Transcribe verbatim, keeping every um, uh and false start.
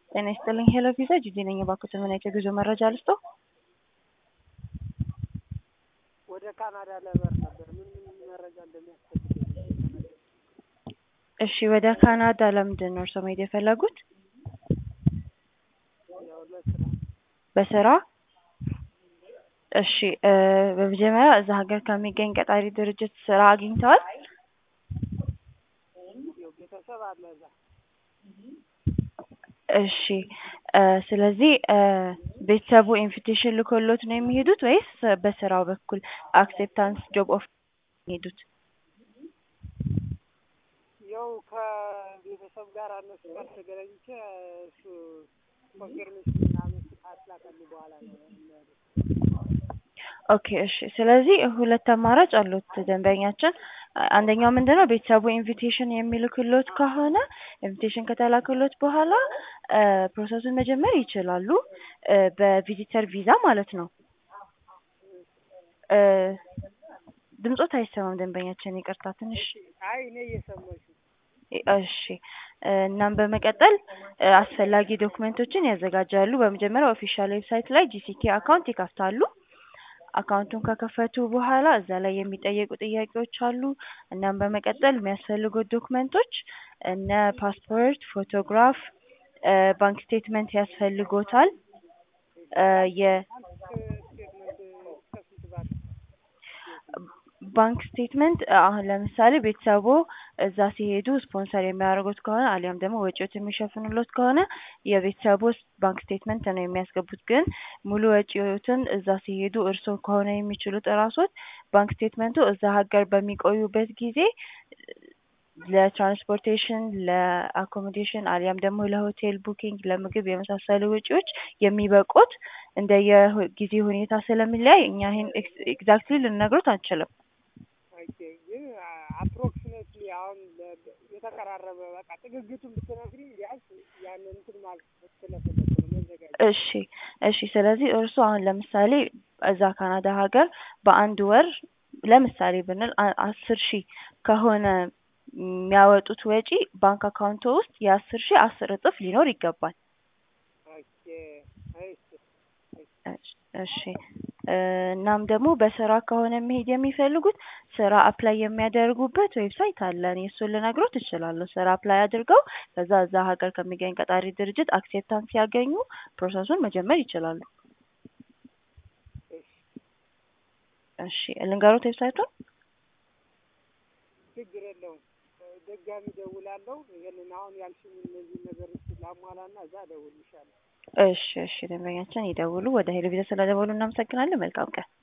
ጤና ይስጥልኝ ሄሎ ቪዛ ጂጂ ነኝ። እባክዎትን ምን አይነት የጉዞ መረጃ ልስጥዎ? ወደ ካናዳ ለበር ነበር ምን ምን መረጃ እንደሚያስፈልገኝ ነበር። እሺ ወደ ካናዳ ለምንድን ነው እርስዎ መሄድ የፈለጉት? ያው ለስራ በስራ? እሺ በመጀመሪያ እዛ ሀገር ከሚገኝ ቀጣሪ ድርጅት ስራ አግኝተዋል? ያው ቤተሰብ አለ እዛ። እሺ ስለዚህ ቤተሰቡ ኢንቪቴሽን ልኮሎት ነው የሚሄዱት ወይስ በስራው በኩል አክሴፕታንስ ጆብ ኦፍ የሚሄዱት? ያው ከቤተሰብ ጋር እነሱ ጋር ተገናኝቼ እሱ ኮንፊርሜሽን ምናምን ካስላከልኝ በኋላ ነው የሚሄዱት። ኦኬ እሺ ስለዚህ ሁለት አማራጭ አሉት ደንበኛችን። አንደኛው ምንድነው ቤተሰቡ ኢንቪቴሽን የሚልክሎት ከሆነ ኢንቪቴሽን ከተላከሎት በኋላ ፕሮሰሱን መጀመር ይችላሉ በቪዚተር ቪዛ ማለት ነው። ድምጾት አይሰማም ደንበኛችን ይቅርታ ትንሽ። አይ እኔ እየሰማሁሽ ነው። እሺ እናም በመቀጠል አስፈላጊ ዶክመንቶችን ያዘጋጃሉ። በመጀመሪያ ኦፊሻል ዌብሳይት ላይ ጂሲኬ አካውንት ይከፍታሉ። አካውንቱን ከከፈቱ በኋላ እዛ ላይ የሚጠየቁ ጥያቄዎች አሉ። እናም በመቀጠል የሚያስፈልጉት ዶክመንቶች እነ ፓስፖርት፣ ፎቶግራፍ፣ ባንክ ስቴትመንት ያስፈልጎታል። የ ባንክ ስቴትመንት አሁን ለምሳሌ ቤተሰቡ እዛ ሲሄዱ ስፖንሰር የሚያደርጉት ከሆነ አሊያም ደግሞ ወጪዎት የሚሸፍኑሎት ከሆነ የቤተሰቡ ባንክ ስቴትመንት ነው የሚያስገቡት። ግን ሙሉ ወጪዎትን እዛ ሲሄዱ እርስዎ ከሆነ የሚችሉት እራስዎት ባንክ ስቴትመንቱ እዛ ሀገር በሚቆዩበት ጊዜ ለትራንስፖርቴሽን፣ ለአኮሞዴሽን አሊያም ደግሞ ለሆቴል ቡኪንግ፣ ለምግብ የመሳሰሉ ወጪዎች የሚበቁት እንደየጊዜ ሁኔታ ስለሚለያይ እኛ ይሄን ኤግዛክትሊ ልንነግሮት አንችልም። ኦኬ ግን አፕሮክሲሜትሊ አሁን የተቀራረበ በቃ ጥግግቱን ብትነግሪኝ ቢያንስ ያንን እንትን ማለት ስለፈለኩ ነው መዘጋጀት። እሺ እሺ ስለዚህ እርስዎ አሁን ለምሳሌ እዛ ካናዳ ሀገር በአንድ ወር ለምሳሌ ብንል አስር ሺህ ከሆነ የሚያወጡት ወጪ ባንክ አካውንቶ ውስጥ የአስር ሺህ አስር እጥፍ ሊኖር ይገባል። ኦኬ እሺ እናም ደግሞ በስራ ከሆነ መሄድ የሚፈልጉት ስራ አፕላይ የሚያደርጉበት ዌብሳይት አለ። እኔ እሱን ልነግሮት እችላለሁ። ስራ አፕላይ አድርገው ከዛ እዛ ሀገር ከሚገኝ ቀጣሪ ድርጅት አክሴፕታንስ ሲያገኙ ፕሮሰሱን መጀመር ይችላሉ። እሺ ልንገሮት ዌብሳይቱን? ችግር የለውም ድጋሚ እደውላለሁ። ይሄንን አሁን ያልሽኝ እነዚህ ነገሮች ላሟላና እዛ እደውልልሻለሁ። እሺ እሺ ደንበኛችን ይደውሉ። ወደ ሄሎ ቪዛ ስለደወሉ እናመሰግናለን። መልካም ቀን።